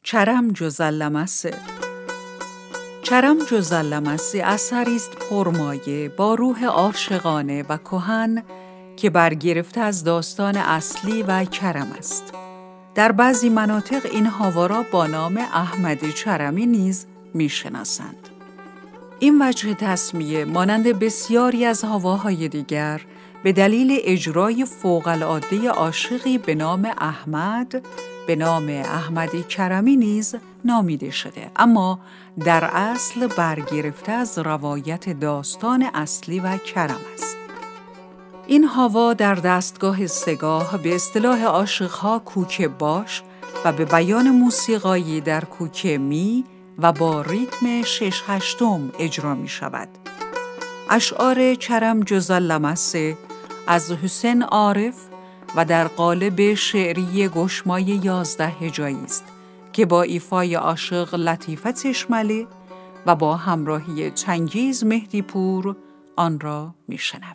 کرم جزلمه‌ست. کرم جزلمه‌ست اثری است پرمایه با روح عاشقانه و کهن که برگرفته از داستان اصلی و کرم است. در بعضی مناطق این هوا را با نام احمد کرمی نیز می‌شناسند. این وجه تسمیه مانند بسیاری از هواهای دیگر به دلیل اجرای فوق‌العاده عاشقی به نام احمد به نام احمد کرمی نیز نامیده شده، اما در اصل برگرفته از روایت داستان اصلی و کرم است. این هوا در دستگاه سگاه به اصطلاح عاشق‌ها کوکه باش و به بیان موسیقایی در کوکه می و با ریتم 6/8 اجرا می شود. اشعار کرم جزلمه‌ست از حسین عارف و در قالب شعری گشمای 11 هجایی است که با ایفای عاشق لطیفه چشمله و با همراهی چنگیز مهدی پور آن را میشنویم.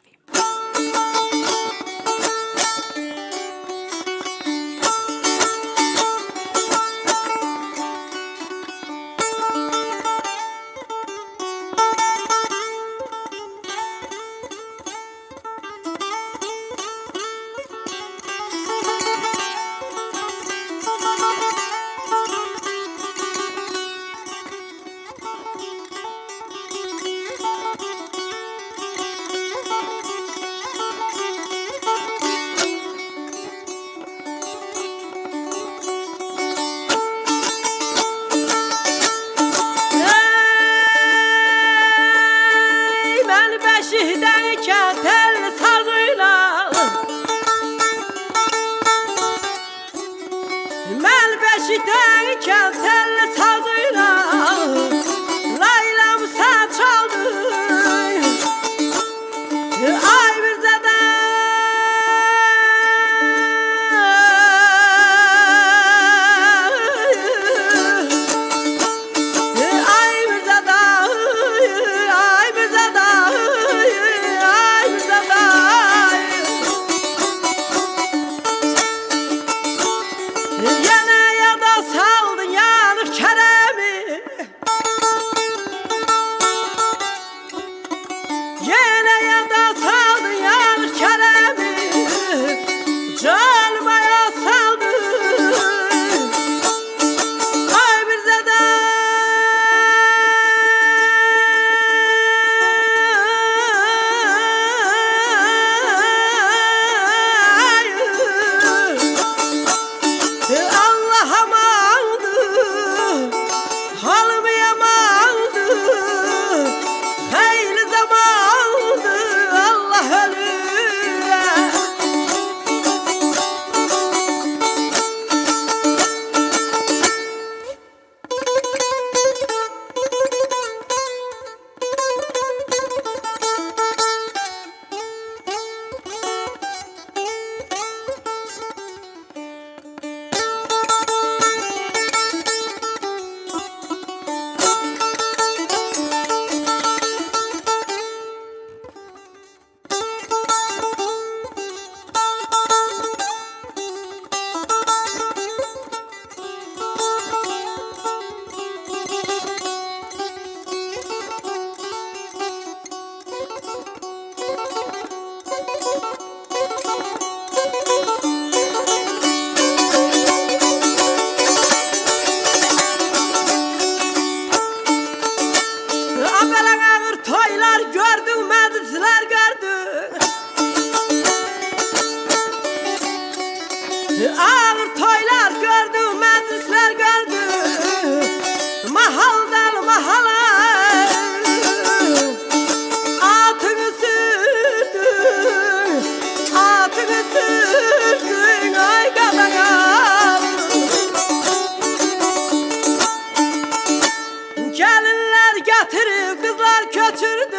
Ağır toylar gördüm, meclisler gördüm, mahaldan mahala atını sürdün, ay kadına. Gelinler getirip kızlar köçürdü.